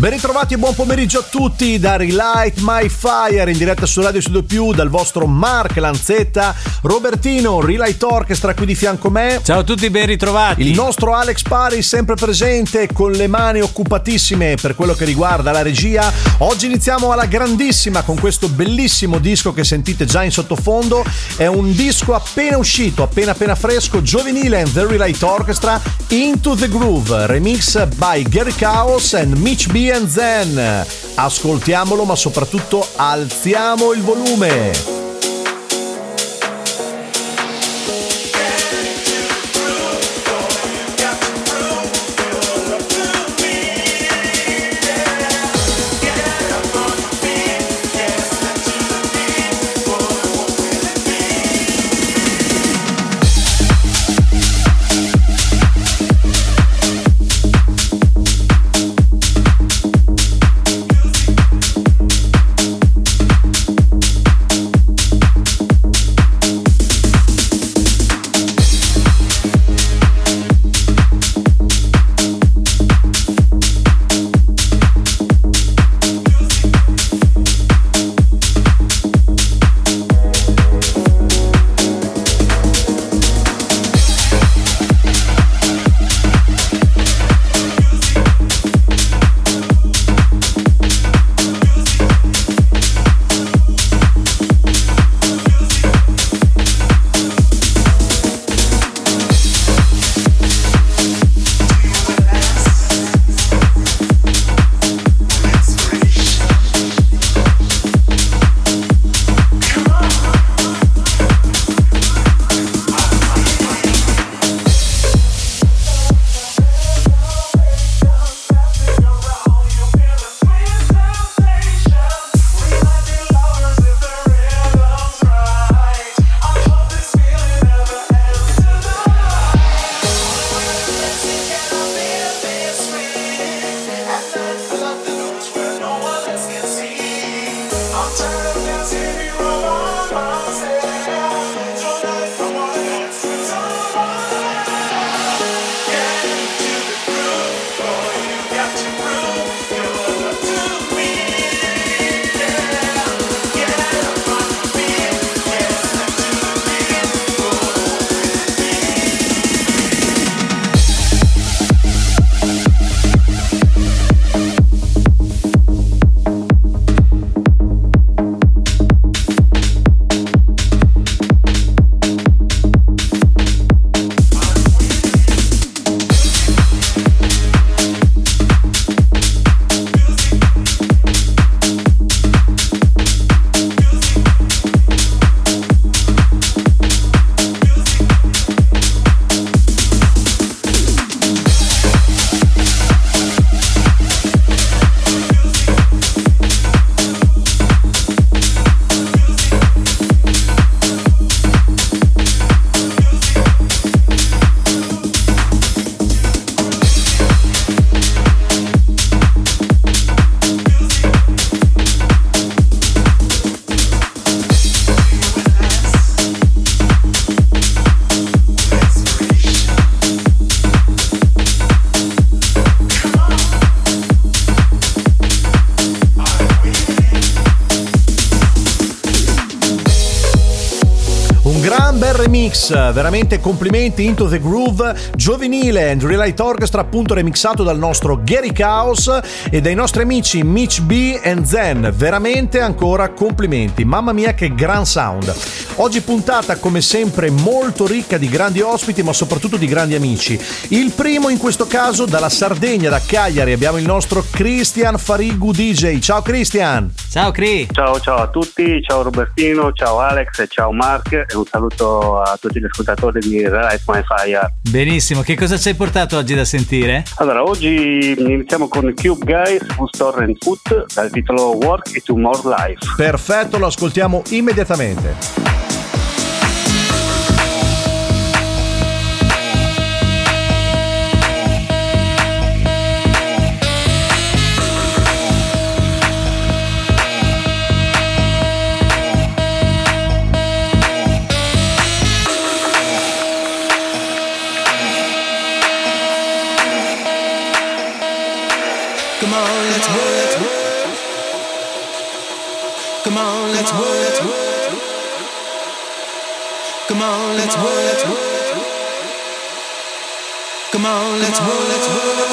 Ben ritrovati e buon pomeriggio a tutti da Relight My Fire in diretta su Radio Studio Più dal vostro Mark Lanzetta, Robertino, Relight Orchestra qui di fianco a me. Ciao a tutti, ben ritrovati. Il nostro Alex Pari sempre presente con le mani occupatissime per quello che riguarda la regia. Oggi iniziamo alla grandissima con questo bellissimo disco che sentite già in sottofondo. È un disco appena uscito, appena fresco, Giovanile and the Relight Orchestra, Into the Groove, remix by Gary Chaos and Mitch B and Zen. Ascoltiamolo, ma soprattutto alziamo il volume. Veramente complimenti. Into the Groove, Giovanile and Relight Orchestra, appunto remixato dal nostro Gary Chaos e dai nostri amici Mitch B and Zen. Veramente ancora complimenti, mamma mia che gran sound. Oggi puntata come sempre molto ricca di grandi ospiti ma soprattutto di grandi amici. Il primo in questo caso dalla Sardegna, da Cagliari, abbiamo il nostro Christian Farigu DJ. Ciao Christian. Ciao Cri. Ciao a tutti, ciao Robertino, ciao Alex e ciao Mark e un saluto a tutti gli ascoltatori di Relight My Fire. Benissimo, che cosa ci hai portato oggi da sentire? Allora, oggi iniziamo con i Cube Guys, Who Store and Foot, dal titolo Work It to More Life. Perfetto, lo ascoltiamo immediatamente. Come on, let's work. Come on, let's work. Come on, let's work. Come on, let's work.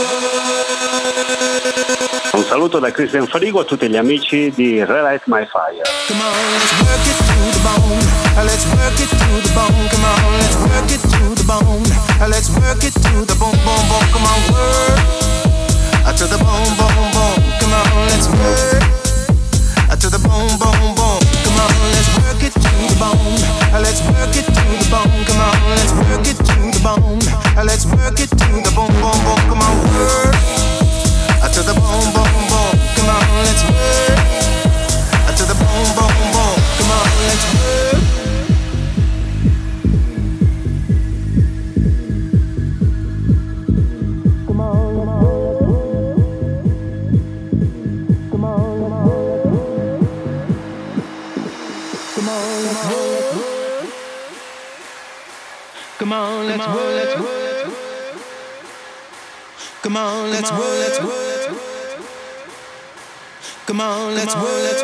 Un saluto da Christian Farigo a tutti gli amici di Relight My Fire. Come on, let's work it to the bone. Let's work it to the bone. Come on, let's work it to the bone. Let's work it to the bone, bone, bone. Come on, work to the bone, bone, bone. Come on, let's work to the bone, bone, bone. Come on, let's work it to the bone. Let's work it to the bone. Come on, let's work it to the bone. Let's work it to the bone, bone, bone. Come on, work to the bone, bone, bone. Come on, let's work to the bone, bone, bone. Come on, let's work. Come on, let's work. Come on, let's work. Come on, let's work. Come on, let's work. Come on, let's work. Come on, let's work.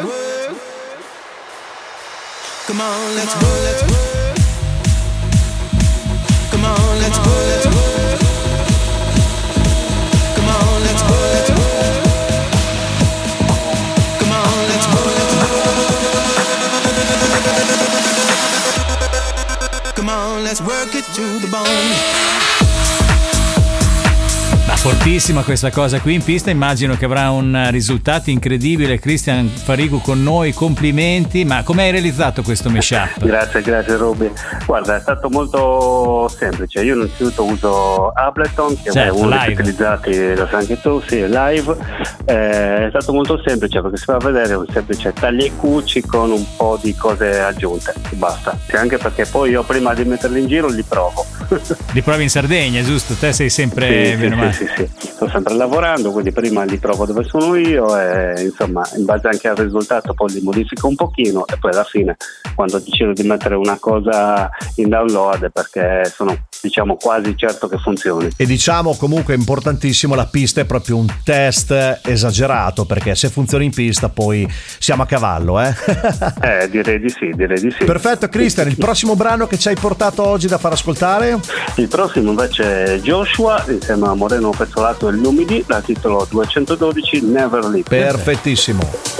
Come on, let's work. Come on, let's work. Come on, let's work. Come on, let's work. Come on, let's work it to the bone. Ma fortissima questa cosa qui in pista, immagino che avrà un risultato incredibile. Christian Farigu con noi, complimenti. Ma come hai realizzato questo mashup? Grazie Robby. Guarda, è stato molto semplice. Io innanzitutto uso Ableton, che è uno dei utilizzati da anche tu, sì, live. È stato molto semplice perché si fa vedere un semplice taglia e cuci con un po' di cose aggiunte, basta. Anche perché poi io prima di metterli in giro li provo. Li provi in Sardegna, giusto? Te sei sempre sì. Sto sempre lavorando, quindi prima li provo dove sono io e insomma in base anche al risultato poi li modifico un pochino e poi alla fine quando decido di mettere una cosa in download è perché sono quasi certo che funzioni. E comunque è importantissimo, la pista è proprio un test esagerato, perché se funziona in pista poi siamo a cavallo, direi di sì. Perfetto Christian, il prossimo brano che ci hai portato oggi da far ascoltare? Il prossimo invece è Joshua insieme a Moreno Pezzolato e Lumidi, dal titolo 212 Never Leave. Perfettissimo.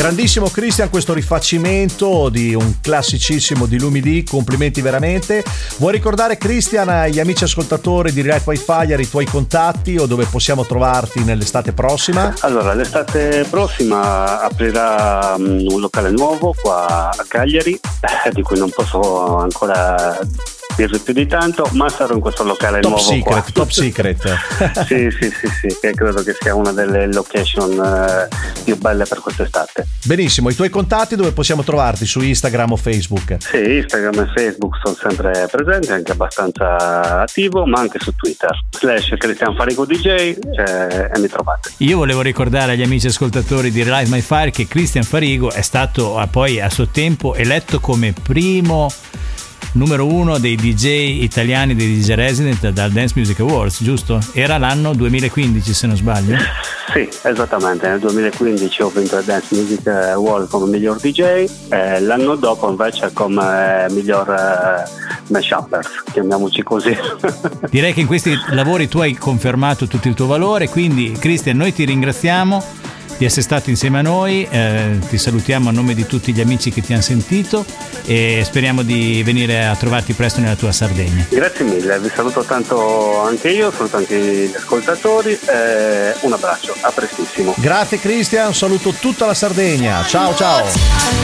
Grandissimo Christian, questo rifacimento di un classicissimo di Lumidì, complimenti veramente. Vuoi ricordare, Christian, agli amici ascoltatori di Relight My Fire i tuoi contatti o dove possiamo trovarti nell'estate prossima? Allora, l'estate prossima aprirà un locale nuovo qua a Cagliari, di cui non posso ancora dirvi più di tanto, ma sarò in questo locale top nuovo secret, qua. Top secret. sì, che credo che sia una delle location più belle per quest'estate. Benissimo, i tuoi contatti dove possiamo trovarti? Su Instagram o Facebook? Sì, Instagram e Facebook sono sempre presenti, anche abbastanza attivo, ma anche su Twitter /Cristian Farigo DJ e mi trovate. Io volevo ricordare agli amici ascoltatori di Relight My Fire che Cristian Farigo è stato poi a suo tempo eletto come primo numero 1 dei DJ italiani, dei DJ Resident dal Dance Music Awards, giusto? Era l'anno 2015, se non sbaglio. Sì, esattamente, nel 2015 ho vinto il Dance Music Award come miglior DJ, l'anno dopo invece come miglior mashuppers, chiamiamoci così. Direi che in questi lavori tu hai confermato tutto il tuo valore, quindi Christian, noi ti ringraziamo di essere stato insieme a noi, ti salutiamo a nome di tutti gli amici che ti hanno sentito e speriamo di venire a trovarti presto nella tua Sardegna. Grazie mille, vi saluto tanto anche io, saluto anche gli ascoltatori, un abbraccio, a prestissimo. Grazie Christian, saluto tutta la Sardegna, ciao ciao.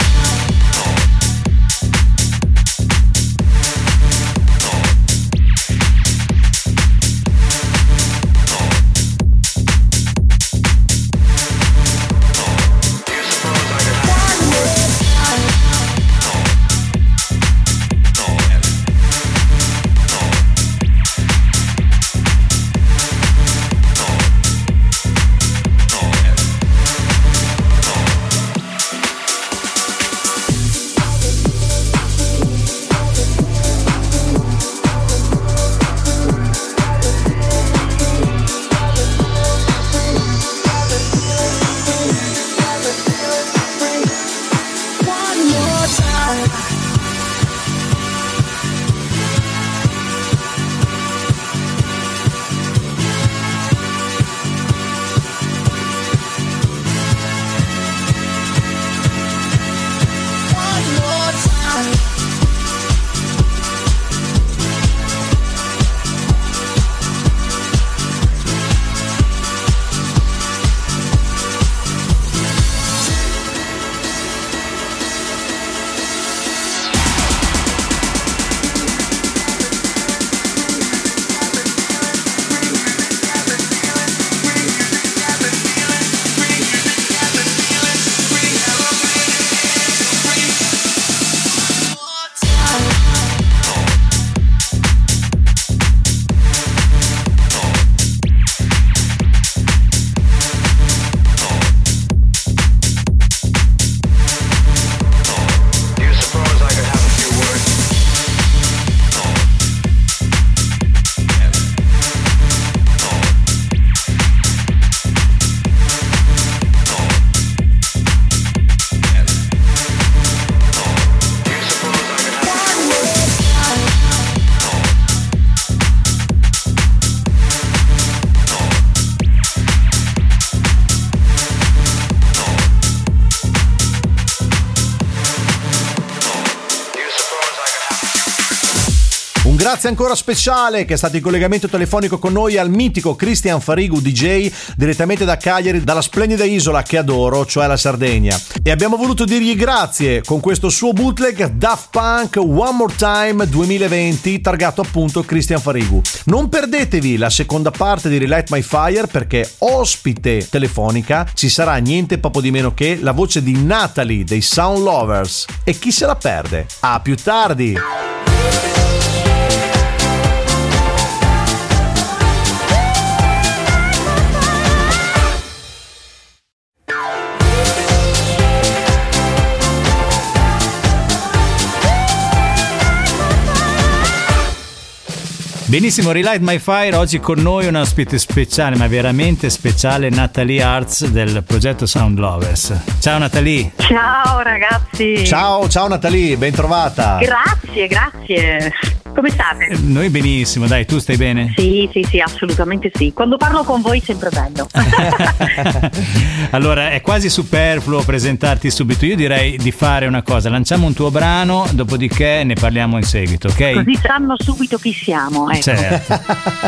Grazie ancora speciale che è stato in collegamento telefonico con noi al mitico Christian Farigu DJ direttamente da Cagliari, dalla splendida isola che adoro, cioè la Sardegna. E abbiamo voluto dirgli grazie con questo suo bootleg Daft Punk One More Time 2020 targato appunto Christian Farigu. Non perdetevi la seconda parte di Relight My Fire perché ospite telefonica ci sarà niente poco di meno che la voce di Natalie dei Sound Lovers. E chi se la perde? A più tardi! Benissimo, Relight My Fire, oggi con noi un ospite speciale, ma veramente speciale, Natalie Arts del progetto Sound Lovers. Ciao Natalie. Ciao ragazzi. Ciao Natalie, ben trovata. Grazie. Come state? Noi benissimo, dai, tu stai bene? Sì, assolutamente sì. Quando parlo con voi è sempre bello. Allora, è quasi superfluo presentarti subito. Io direi di fare una cosa, lanciamo un tuo brano, dopodiché ne parliamo in seguito, ok? Così sanno subito chi siamo, ecco. Certo.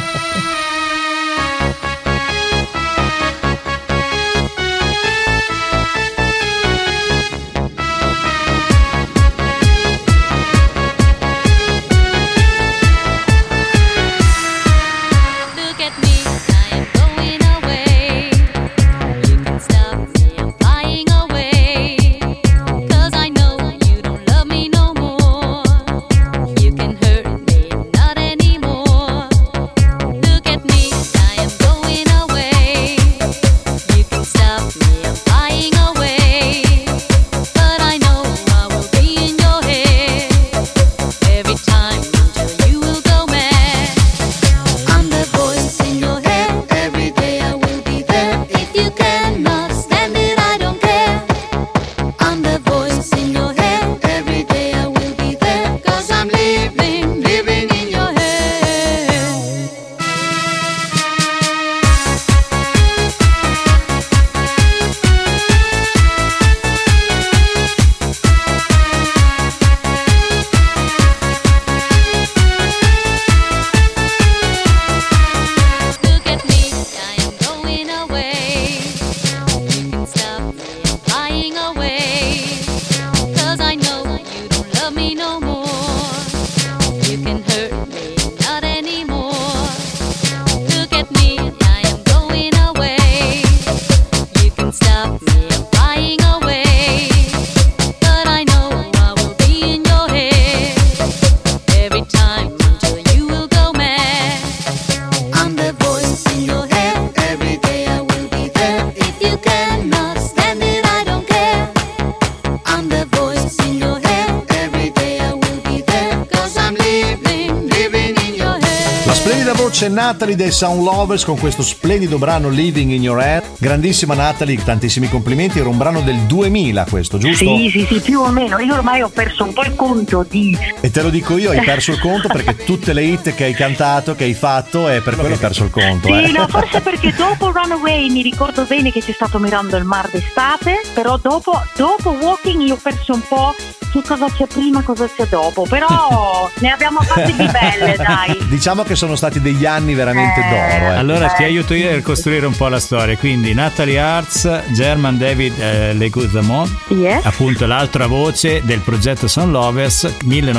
C'è Natalie dei Sound Lovers con questo splendido brano Living in Your Head. Grandissima Natalie, tantissimi complimenti. Era un brano del 2000 questo, giusto? Sì, più o meno. Io ormai ho perso un po' il conto di... E te lo dico io, hai perso il conto perché tutte le hit che hai cantato, che hai fatto, è per quello che hai perso il conto. Sì, no, forse perché dopo Runaway mi ricordo bene che c'è stato Mirando il Mar d'estate, però dopo Walking io ho perso un po' che cosa c'è prima, cosa c'è dopo, però ne abbiamo fatte di belle, dai. Diciamo che sono stati degli anni veramente d'oro. Allora ti aiuto io a ricostruire un po' la storia. Quindi Natalie Artz, German David Leguzamon, yes, appunto l'altra voce del progetto Sound Lovers,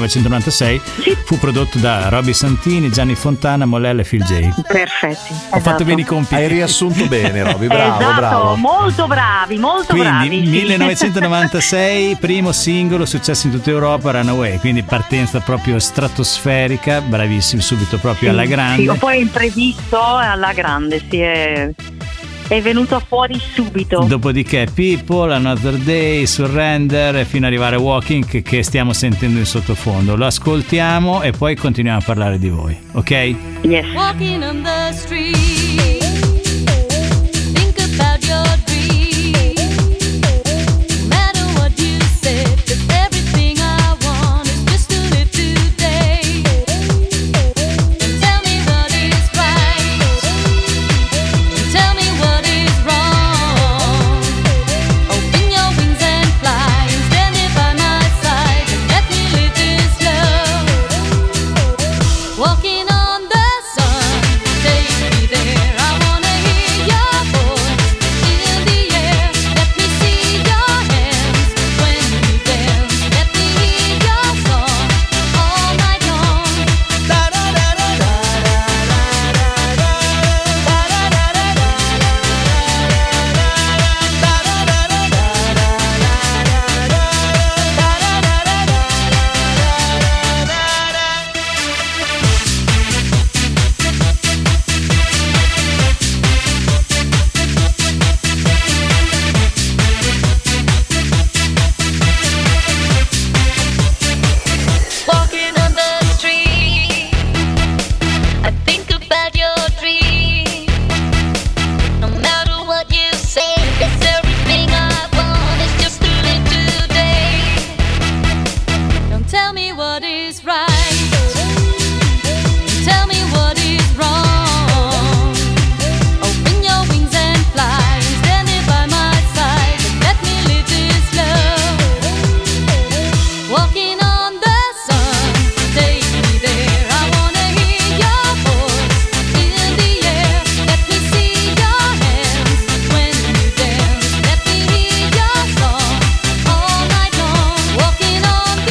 1996, sì, fu prodotto da Roby Santini, Gianni Fontana, Mollella e Phil J. Perfetti. Ho fatto bene i compiti. Hai riassunto bene, Roby, bravo, esatto, bravo. Molto bravi, molto bravi. Quindi 1996, primo singolo, successo in tutta Europa, Runaway, quindi partenza proprio stratosferica, bravissimi, subito proprio alla grande. Sì, poi imprevisto alla grande, sì, è venuto fuori subito. Dopodiché People, Another Day, Surrender e fino ad arrivare a Walking che stiamo sentendo in sottofondo. Lo ascoltiamo e poi continuiamo a parlare di voi, ok? Yes. Walking on the street, think about your dream. No matter what you said, everything I want is just to live today. And tell me what is right, and tell me what is wrong. Open your wings and fly, and stand here by my side, and let me live this love. Walking on the sun, take me there. I wanna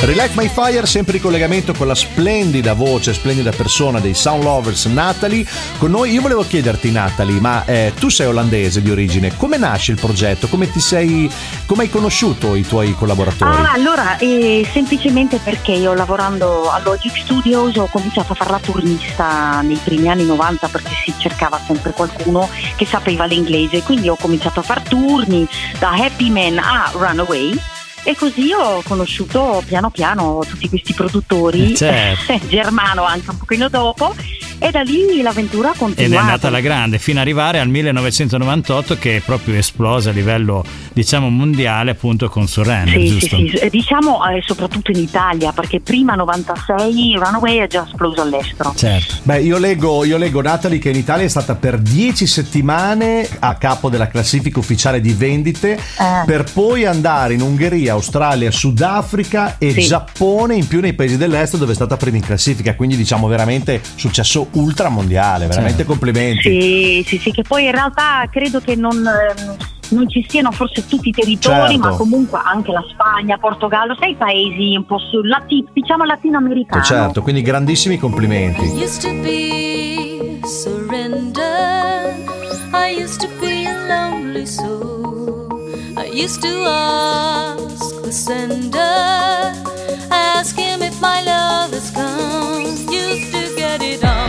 Relight My Fire, sempre in collegamento con la splendida voce, splendida persona dei Sound Lovers, Natalie, con noi. Io volevo chiederti, Natalie, ma tu sei olandese di origine, come nasce il progetto? Come hai conosciuto i tuoi collaboratori? Allora, semplicemente perché io, lavorando a Logic Studios, ho cominciato a fare la turnista nei primi anni 90, perché si cercava sempre qualcuno che sapeva l'inglese, quindi ho cominciato a fare turni da Happy Man a Runaway. E così ho conosciuto piano piano tutti questi produttori, certo. Germano anche un pochino dopo, e da lì l'avventura ha continuato. Ed è andata alla grande fino ad arrivare al 1998, che è proprio esplosa a livello, diciamo, mondiale, appunto con Surrender, giusto? Sì, diciamo soprattutto in Italia, perché prima 96 Runaway è già esploso all'estero. Certo. Beh, io leggo Natalie che in Italia è stata per 10 settimane a capo della classifica ufficiale di vendite, per poi andare in Ungheria, Australia, Sudafrica e Giappone, in più nei paesi dell'est, dove è stata prima in classifica, quindi diciamo veramente successo ultramondiale, veramente complimenti. Sì, che poi in realtà credo che non ci siano forse tutti i territori, certo. ma comunque anche la Spagna, Portogallo, sei paesi un po' diciamo latinoamericano. Certo, quindi grandissimi complimenti. I used to be surrender, I used to be a lonely soul, I used to ask the sender, ask him if my love has come, used to get it on.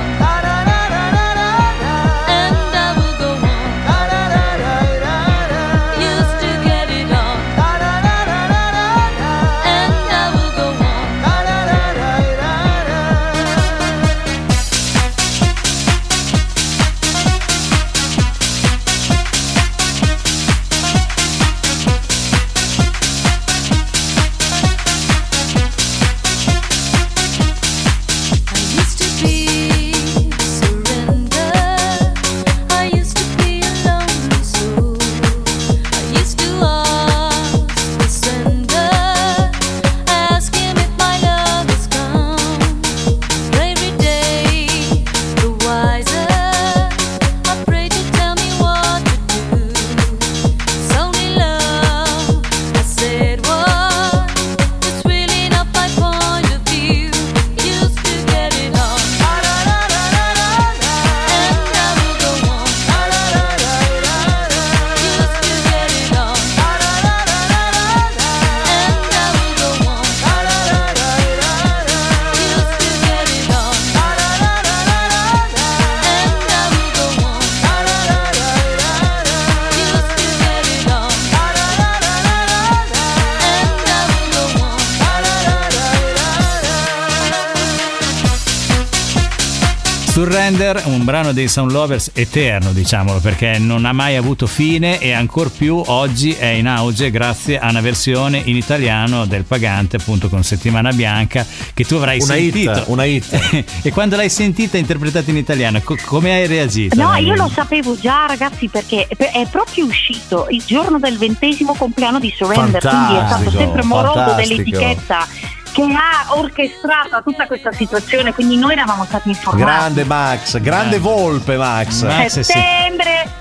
Surrender, un brano dei Sound Lovers eterno, diciamolo, perché non ha mai avuto fine e ancor più oggi è in auge grazie a una versione in italiano del Pagante, appunto con Settimana Bianca, che tu avrai sentito. Una hit. E quando l'hai sentita interpretata in italiano, come hai reagito? No, io lo sapevo già, ragazzi, perché è proprio uscito il giorno del 20° compleanno di Surrender, quindi è stato sempre moroso dell'etichetta che ha orchestrato tutta questa situazione, quindi noi eravamo stati informati. Grande Max, grande volpe Max. Settembre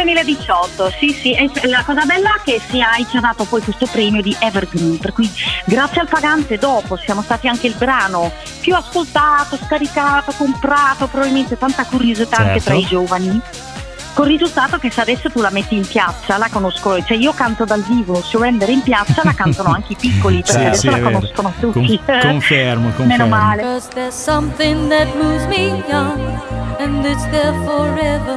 2018, sì, e la cosa bella è che ci ha dato poi questo premio di Evergreen, per cui grazie al Pagante dopo siamo stati anche il brano più ascoltato, scaricato, comprato, probabilmente tanta curiosità anche tra i giovani. Con il risultato che se adesso tu la metti in piazza la conoscono, cioè io canto dal vivo Surrender in piazza, la cantano anche i piccoli, perché adesso la conoscono tutti. Confermo. Meno male. Because there's something that moves me young, and it's there forever.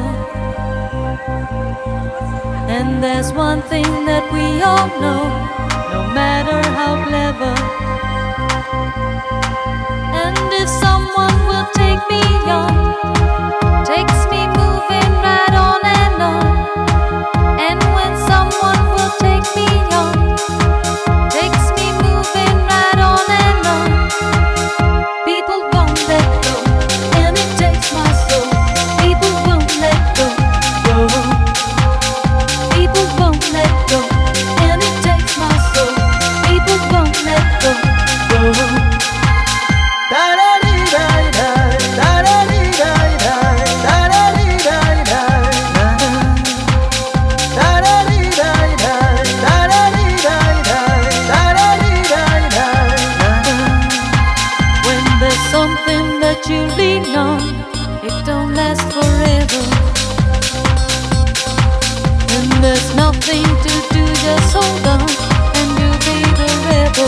And there's one thing that we all know, no matter how clever. And if someone will take me on, takes me moving right on and on. And when someone will take me on, takes me moving right on and on. People won't let go, and it takes my soul. People won't let go, people won't let go, and it takes my soul. People won't let go, Da da dee da da, da da dee da da. thing to do, just hold on and you'll be the rebel.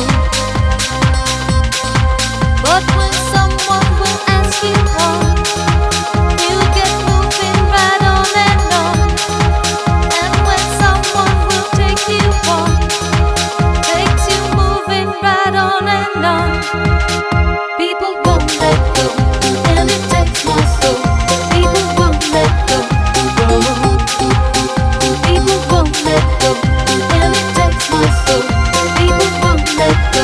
But when someone will ask you on, you get moving right on and on. And when someone will take you on, takes you moving right on and on. People won't let go, and it takes more soul. People won't let go. People won't let go, and it takes more soul. People won't let go.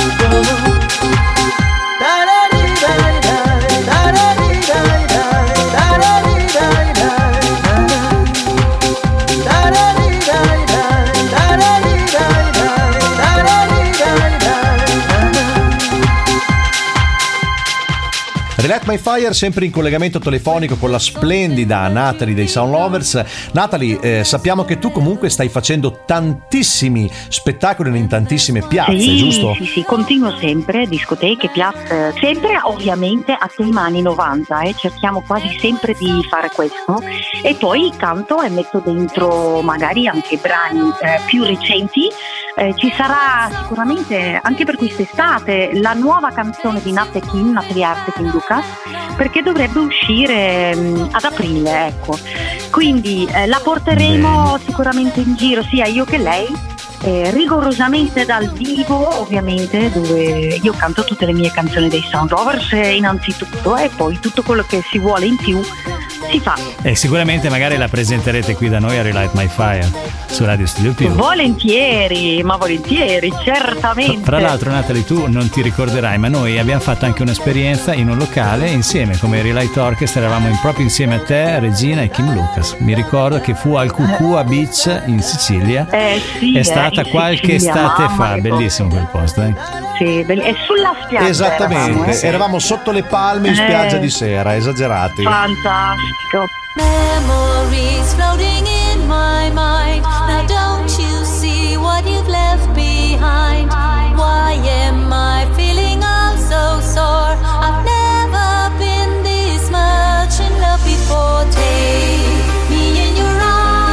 Relight My Fire sempre in collegamento telefonico con la splendida Natalie dei Sound Lovers. Natalie, sappiamo che tu comunque stai facendo tantissimi spettacoli in tantissime piazze, sì, giusto? Sì, continuo sempre, discoteche, piazze, sempre ovviamente a tema anni 90, cerchiamo quasi sempre di fare questo, e poi canto e metto dentro magari anche brani più recenti. Ci sarà sicuramente anche per quest'estate la nuova canzone di Natalie Arts e Kim Lucas, perché dovrebbe uscire ad aprile, ecco. Quindi la porteremo sicuramente in giro sia io che lei, rigorosamente dal vivo ovviamente, dove io canto tutte le mie canzoni dei Sound Lovers innanzitutto, e poi tutto quello che si vuole in più si fa. E sicuramente magari la presenterete qui da noi a Relight My Fire su Radio Studio Più. Volentieri, certamente. Fra l'altro, Natalie, tu non ti ricorderai, ma noi abbiamo fatto anche un'esperienza in un locale insieme come Relight Orchestra, eravamo proprio insieme a te, Regina e Kim Lucas. Mi ricordo che fu al Cucua Beach in Sicilia. Sì, è stata qualche estate fa, bellissimo quel posto, Sì, è sulla spiaggia. Esattamente, eravamo sotto le palme in spiaggia di sera, esagerati. Fantastico. Memories floating in my mind. Now don't you see what you've left behind? Why am I feeling all so sore? I've never been this much in love before. Take me in your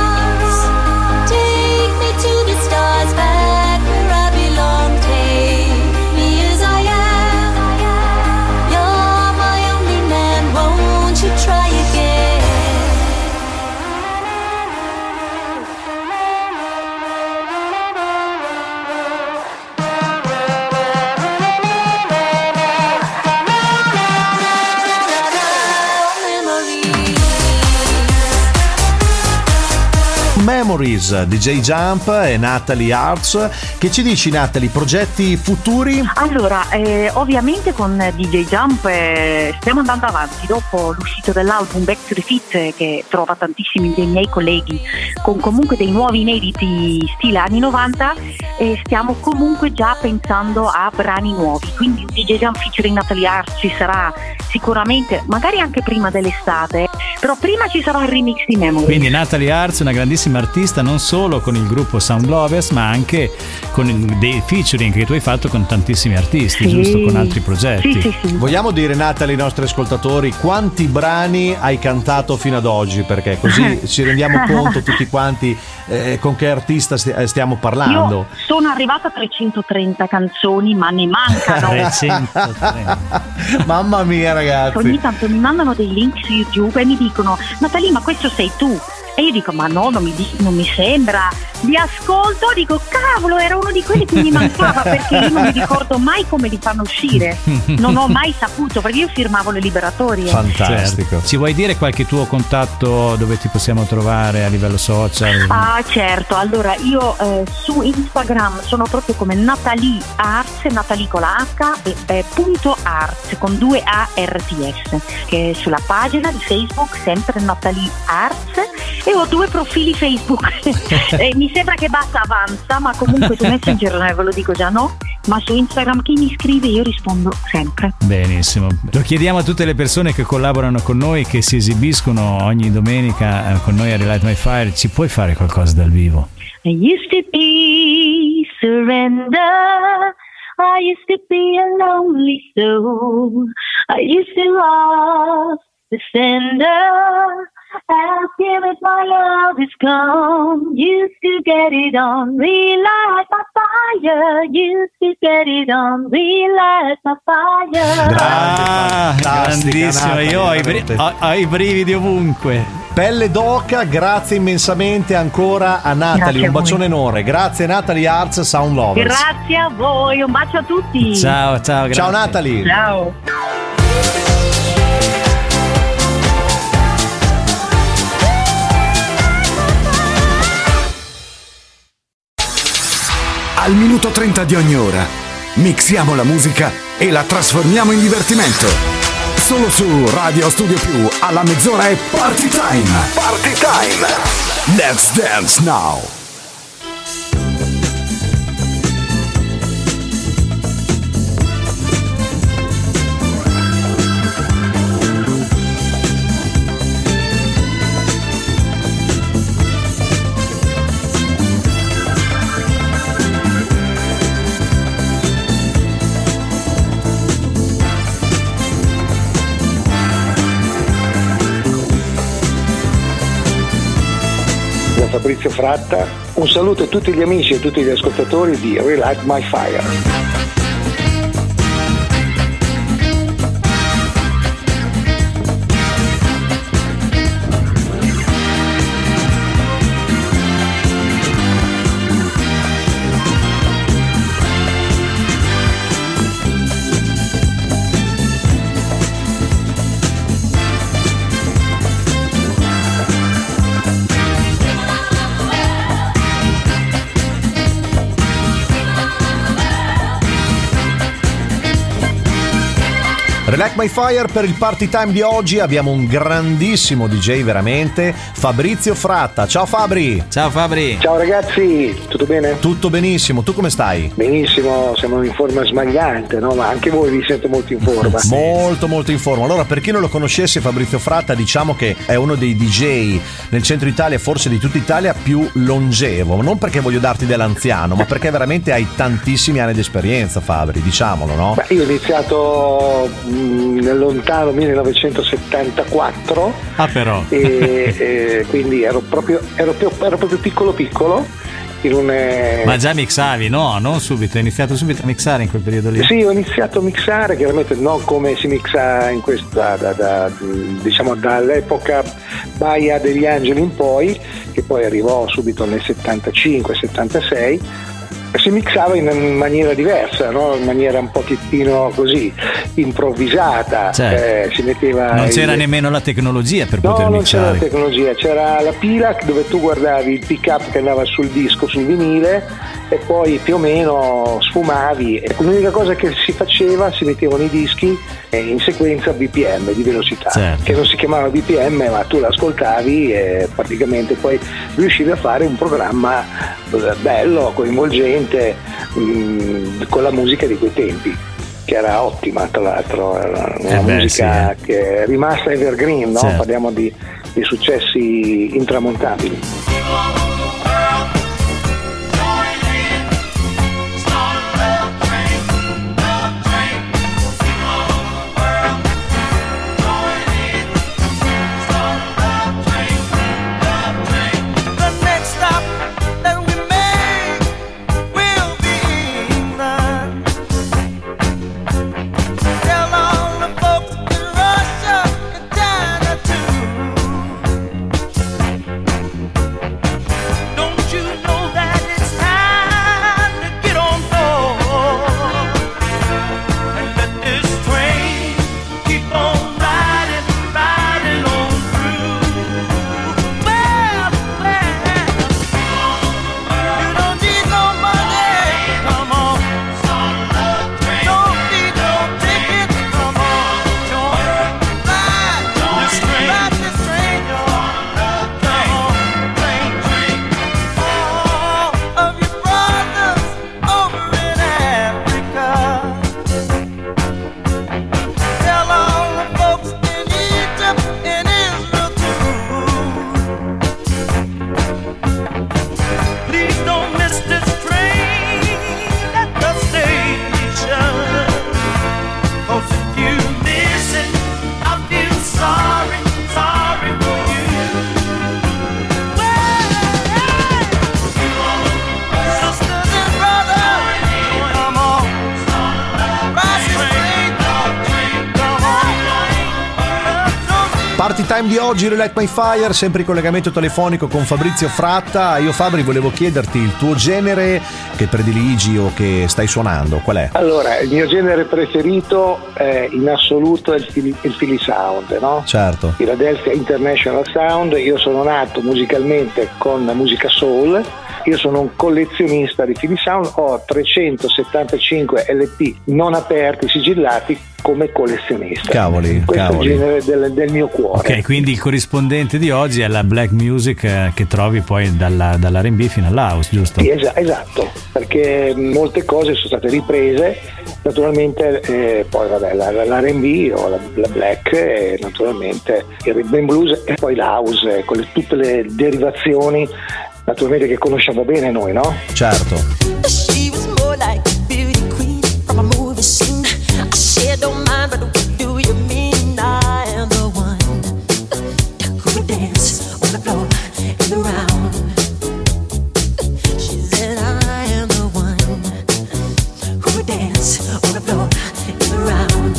arms, take me to the stars, back where I belong. Take me as I am, you're my only man, won't you try again? Memories, DJ Jump e Natalie Arts. Che ci dici, Natalie, progetti futuri? Allora, ovviamente con DJ Jump stiamo andando avanti. Dopo l'uscita dell'album Back to the Fit, che trova tantissimi dei miei colleghi con comunque dei nuovi inediti stile anni 90, stiamo comunque già pensando a brani nuovi. Quindi DJ Jump featuring Natalie Arts ci sarà sicuramente, magari anche prima dell'estate, però prima ci sarà il remix di Memories. Quindi Natalie Arts, una grandissima artista, non solo con il gruppo Sound Lovers, ma anche con dei featuring che tu hai fatto con tantissimi artisti, giusto? Con altri progetti. Sì. Vogliamo dire, Natalie, ai nostri ascoltatori quanti brani hai cantato fino ad oggi, perché così ci rendiamo conto tutti quanti con che artista stiamo parlando. Io sono arrivata a 330 canzoni, ma ne mancano 330. Mamma mia, ragazzi. Ogni tanto mi mandano dei link su YouTube e mi dicono: Natalie, ma questo sei tu? E io dico: ma no, non mi sembra. Li ascolto, dico: cavolo, era uno di quelli che mi mancava, perché io non mi ricordo mai come li fanno uscire. Non ho mai saputo, perché io firmavo le liberatorie. Fantastico. Certo. Ci vuoi dire qualche tuo contatto dove ti possiamo trovare a livello social? Ah, certo. Allora, io su Instagram sono proprio come Natalie Arts, Natalie con la H e punto Arts con 2 ARTS, che è sulla pagina di Facebook sempre Natalie Arts, e ho 2 profili Facebook. Mi sembra che basta avanza, ma comunque su Messenger ve lo dico già, no? Ma su Instagram chi mi scrive io rispondo sempre. Benissimo, lo chiediamo a tutte le persone che collaborano con noi, che si esibiscono ogni domenica con noi a Relight My Fire. Ci puoi fare qualcosa dal vivo? I used to be surrender, I used to be a lonely soul, I used to love the sender, Ask him if my love is gone. Used to get it on, relight my fire. Used to get it on, relight my fire. Grandissimo, Natalie, io ho veramente. i brividi ovunque. Pelle d'oca, grazie immensamente ancora a Natalie, Grazie a un voi. bacione enorme. Grazie Natalie Arts Sound Lovers. Grazie a voi, un bacio a tutti. Ciao, grazie. Ciao Natalie. Ciao. Al minuto 30 di ogni ora mixiamo la musica e la trasformiamo in divertimento. Solo su Radio Studio Più alla mezz'ora è Party Time. Party Time. Let's dance now. Da Fabrizio Fratta, un saluto a tutti gli amici e tutti gli ascoltatori di Relight My Fire. Relight My Fire per il Party Time di oggi. Abbiamo un grandissimo DJ veramente, Fabrizio Fratta. Ciao Fabri. Ciao Fabri. Ciao ragazzi, tutto bene? Tutto benissimo, tu come stai? Benissimo, siamo in forma smagliante, no? Ma anche voi vi sento molto in forma. Molto molto in forma. Allora, per chi non lo conoscesse, Fabrizio Fratta, diciamo che è uno dei DJ nel centro Italia, forse di tutta Italia, più longevo. Non perché voglio darti dell'anziano, ma perché veramente hai tantissimi anni di esperienza, Fabri, diciamolo, no? Beh, io ho iniziato nel lontano 1974 però. e quindi ero proprio piccolo in un Ma già mixavi? No, non subito, hai iniziato subito a mixare in quel periodo lì. Sì, ho iniziato a mixare, chiaramente non come si mixa in questa diciamo dall'epoca Baia degli Angeli in poi, che poi arrivò subito nel 75-76. Si mixava in maniera diversa, no? In maniera un pochettino così improvvisata. Certo. Si metteva non c'era nemmeno la tecnologia per poter non mixare. c'era la tecnologia, c'era la pila dove tu guardavi il pick up che andava sul disco, sul vinile, e poi più o meno sfumavi, e l'unica cosa che si faceva, si mettevano i dischi in sequenza BPM, di velocità, certo, che non si chiamava BPM, ma tu l'ascoltavi e praticamente poi riuscivi a fare un programma bello, coinvolgente, con la musica di quei tempi, che era ottima, tra l'altro, era una musica che è rimasta evergreen, no? Certo. Parliamo di successi intramontabili. Time di oggi, Relight My Fire, sempre in collegamento telefonico con Fabrizio Fratta. Io, Fabri, volevo chiederti il tuo genere che prediligi o che stai suonando, qual è? Allora, il mio genere preferito in assoluto è il Philly Sound, no? Certo. Philadelphia International Sound. Io sono nato musicalmente con la musica soul. Io sono un collezionista di Philly Sound, ho 375 LP non aperti, sigillati, come collezionista. Cavoli. Questo è il genere del mio cuore. Ok, quindi il corrispondente di oggi è la black music che trovi poi dall'R&B fino all'house, giusto? Sì, esatto, perché molte cose sono state riprese, naturalmente poi vabbè, l'R&B o la black e naturalmente il rhythm and blues e poi l'house, con tutte le derivazioni naturalmente che conosciamo bene noi, no? Certo. She was more like a beauty queen from a movie scene. I said, don't mind, but what do you mean? I am the one who would dance on the floor in the round. She said, I am the one who would dance on the floor in the round.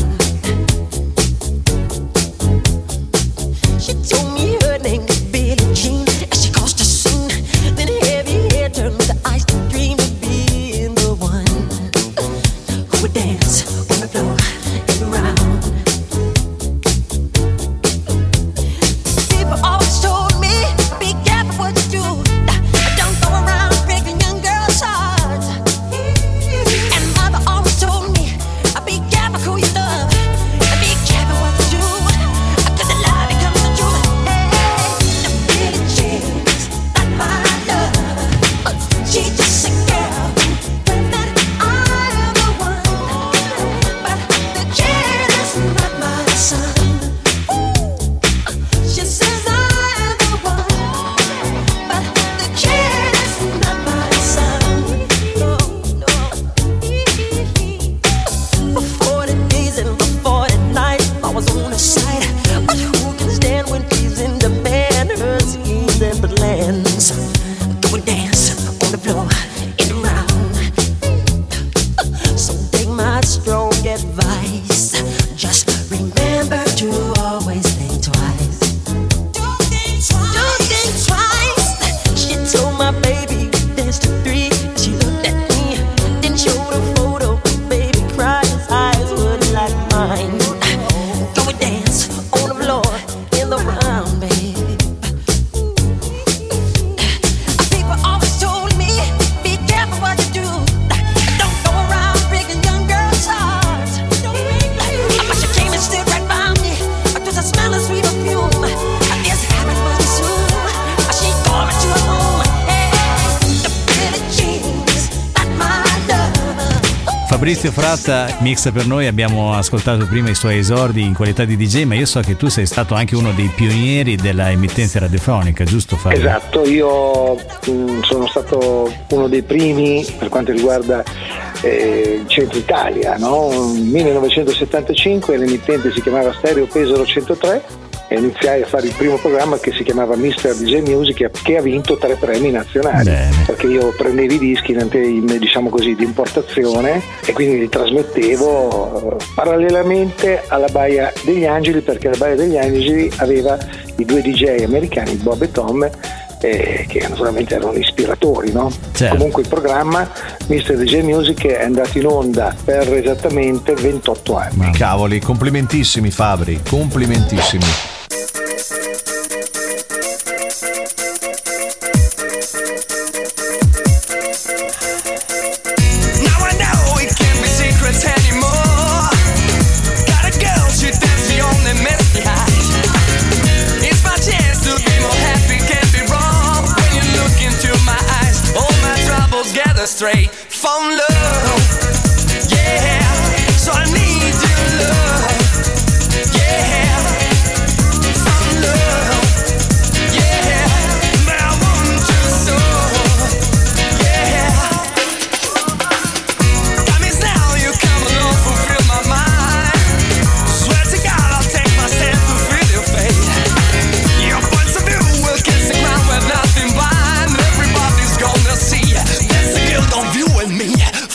She told me her name was Billie Jean, and she caused a scene. Then heavy hair turned with the ice to dream of being the one who would dance on the floor and around. People always told me, be careful what you do. Don't go around breaking young girls' hearts. And mother always told me, be careful who you love. Be careful what you do. 'Cause the love becomes the truth. Hey, the Billie Jean's not my love. She's just a girl. That I am the one. But the kid is not my son. She says I am the one. But the kid is not my son. No, no. For 40 days and for 40 nights I was on her side. But who can stand when she's in demand? Her schemes and plans. Go and dance on the floor in the round. So take my strong advice. Just remember to always think twice. Don't think twice. She told my baby dance to 3. She looked at me, then showed a photo. Baby cried, his eyes were like mine. Go and dance on the floor in the round, babe. People always told me, be careful what you do. Don't go around breaking young girls' hearts. But she came and stood right by me. Just a smell of sweet perfume. This happened pretty soon. She called me to her home. Hey, the Billie Jean's not my love. Fabrizio Fratta mixa per noi, abbiamo ascoltato prima i suoi esordi in qualità di DJ, ma io so che tu sei stato anche uno dei pionieri della emittenza radiofonica, giusto Fabio? Esatto, io sono stato uno dei primi per quanto riguarda il centro Italia, no? Nel 1975 l'emittente si chiamava Stereo Pesaro 103 e iniziai a fare il primo programma che si chiamava Mr. DJ Music, che ha vinto 3 premi nazionali. Bene. Perché io prendevo i dischi diciamo così di importazione e quindi li trasmettevo parallelamente alla Baia degli Angeli, perché la Baia degli Angeli aveva i 2 DJ americani, Bob e Tom, che naturalmente erano ispiratori, no? Certo. Comunque il programma Mr. DJ Music è andato in onda per esattamente 28 anni. Cavoli, complimentissimi Fabri, complimentissimi. Now I know it can't be secrets anymore. Got a girl, she thinks the only mess behind. It's my chance to be more happy, can't be wrong. When you look into my eyes, all my troubles gather straight from love. Yeah, so I need your love. Yeah, from love. Yeah, but I want you so. Yeah. Got me now, you come along, fulfill my mind. Swear to God, I'll take my stand to feel your fate. Your points of view will kiss the ground with nothing blind. Everybody's gonna see that's the guilt of you and me.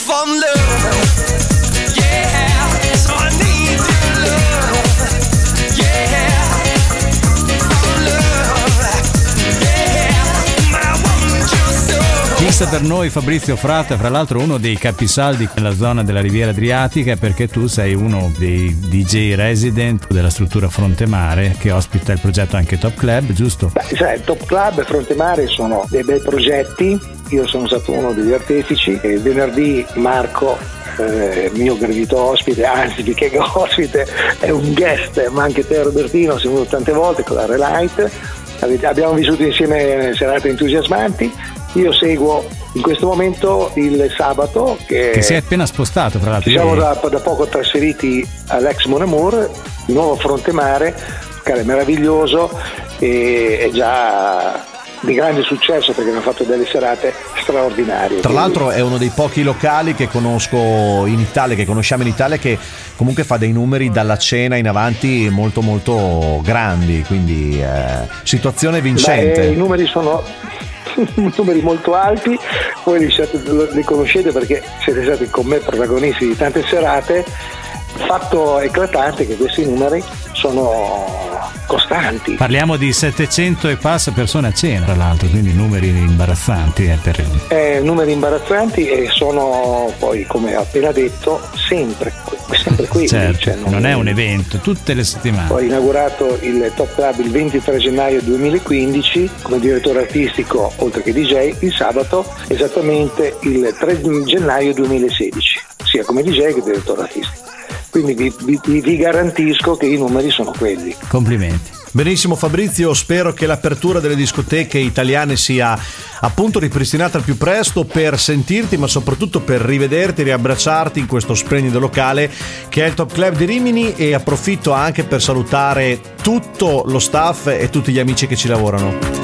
sorpresa per noi, Fabrizio Fratta, fra l'altro uno dei capisaldi nella zona della Riviera Adriatica, perché tu sei uno dei DJ resident della struttura Frontemare che ospita il progetto anche Top Club, giusto? Beh, sai, Top Club e Frontemare sono dei bei progetti, io sono stato uno degli artefici e venerdì Marco, mio gradito ospite, anzi più che ospite è un guest, ma anche te Robertino siamo venuti tante volte con la Relight, abbiamo vissuto insieme serate entusiasmanti. Io seguo in questo momento il sabato che si è appena spostato, tra l'altro. Siamo da poco trasferiti all'ex Mon Amour, di nuovo Frontemare, che è meraviglioso e è già di grande successo perché hanno fatto delle serate straordinarie. Tra l'altro è uno dei pochi locali che conosco in Italia, che conosciamo in Italia, che comunque fa dei numeri dalla cena in avanti molto molto grandi, quindi situazione vincente. I numeri sono numeri molto alti, voi li conoscete perché siete stati con me protagonisti di tante serate. Fatto eclatante che questi numeri sono costanti. Parliamo di 700 e passa persone a cena, tra l'altro, quindi numeri imbarazzanti. Numeri imbarazzanti e sono poi, come ho appena detto, sempre quelli. Certo, cioè non è un evento, tutte le settimane. Ho inaugurato il Top Club il 23 gennaio 2015 come direttore artistico, oltre che DJ, il sabato esattamente il 3 gennaio 2016, sia come DJ che direttore artistico. Quindi vi garantisco che i numeri sono quelli. Complimenti. Benissimo Fabrizio, spero che l'apertura delle discoteche italiane sia appunto ripristinata al più presto per sentirti, ma soprattutto per rivederti, riabbracciarti in questo splendido locale che è il Top Club di Rimini, e approfitto anche per salutare tutto lo staff e tutti gli amici che ci lavorano.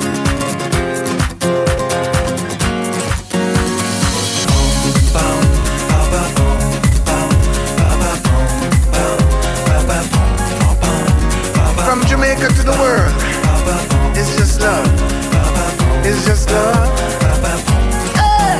To the world, it's just love. It's just love. Hey.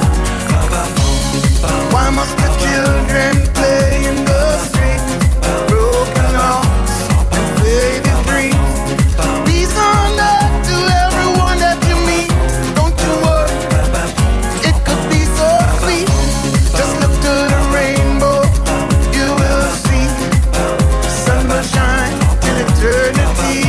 Why must the children play in the street? Broken hearts and faded dreams. Peace on earth to everyone that you meet. Don't you worry, it could be so sweet. Just look to the rainbow, you will see. The sun will shine till eternity.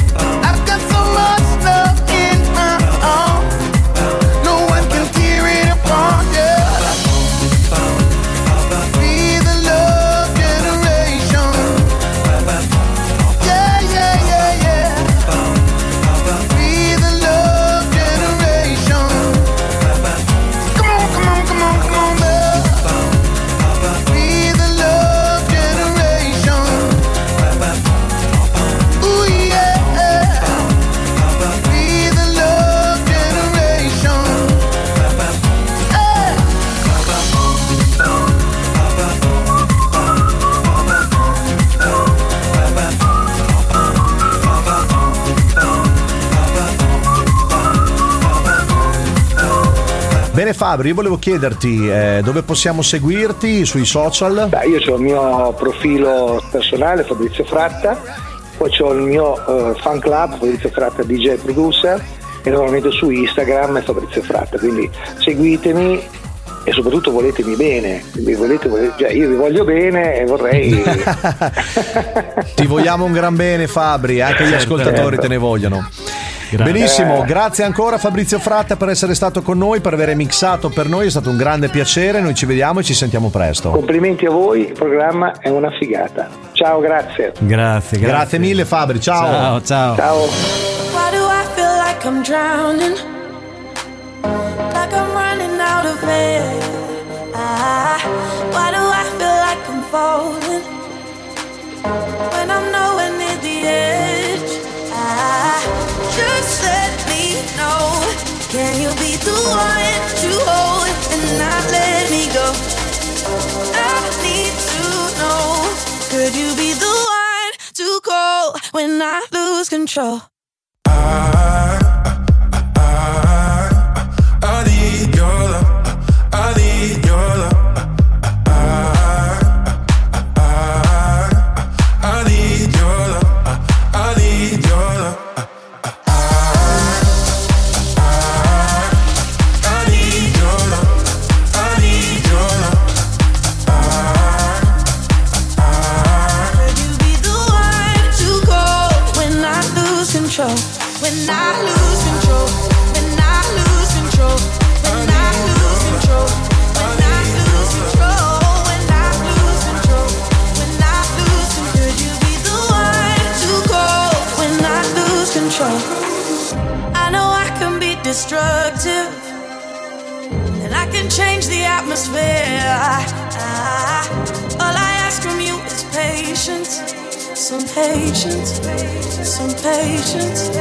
Bene Fabri, io volevo chiederti dove possiamo seguirti sui social? Beh, io ho il mio profilo personale Fabrizio Fratta, poi ho il mio fan club Fabrizio Fratta DJ Producer e normalmente su Instagram è Fabrizio Fratta, quindi seguitemi e soprattutto voletemi bene, cioè io vi voglio bene e vorrei ti vogliamo un gran bene Fabri, anche gli ascoltatori te ne vogliono. Benissimo, grazie ancora Fabrizio Fratta per essere stato con noi, per aver mixato per noi, è stato un grande piacere, noi ci vediamo e ci sentiamo presto. Complimenti a voi, il programma è una figata. Ciao, grazie. Grazie mille Fabri, ciao. Ciao. Why do I feel like I'm drowning? Like I'm running out of air. Why do I feel like I'm falling? When I'm nowhere near the edge. Just let me know. Can you be the one to hold and not let me go? I need to know. Could you be the one to call when I lose control? I need your love. I need your love. I need your love. I need your love. I need your when I lose control, when I lose control, when I lose control, when I lose control, when I lose control, when I lose control. Could you be the one to go when I lose control? I know I can be destructive, and I can change the atmosphere. All I ask from you is patience, some patience, some patience.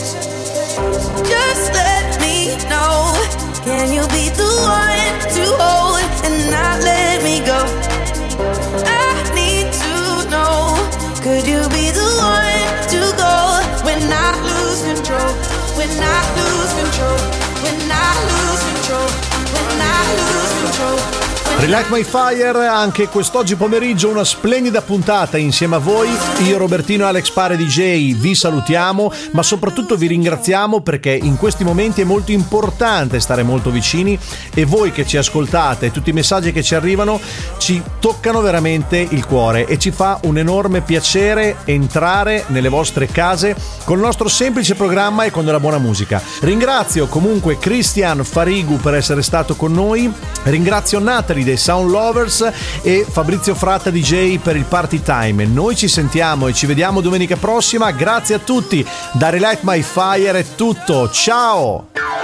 Just let me know, can you be the one to hold and not let me go? I need to know, could you be the one to go when I lose control, when I lose control, when I lose control, when I lose control. Relight My Fire, anche quest'oggi pomeriggio una splendida puntata insieme a voi. Io, Robertino e Alex Pare DJ vi salutiamo, ma soprattutto vi ringraziamo perché in questi momenti è molto importante stare molto vicini, e voi che ci ascoltate, tutti i messaggi che ci arrivano ci toccano veramente il cuore e ci fa un enorme piacere entrare nelle vostre case con il nostro semplice programma e con della buona musica. Ringrazio comunque Christian Farigu per essere stato con noi, ringrazio Natalie dei Sound Lovers e Fabrizio Fratta DJ per il Party Time. Noi ci sentiamo e ci vediamo domenica prossima. Grazie a tutti, da Relight My Fire è tutto, ciao!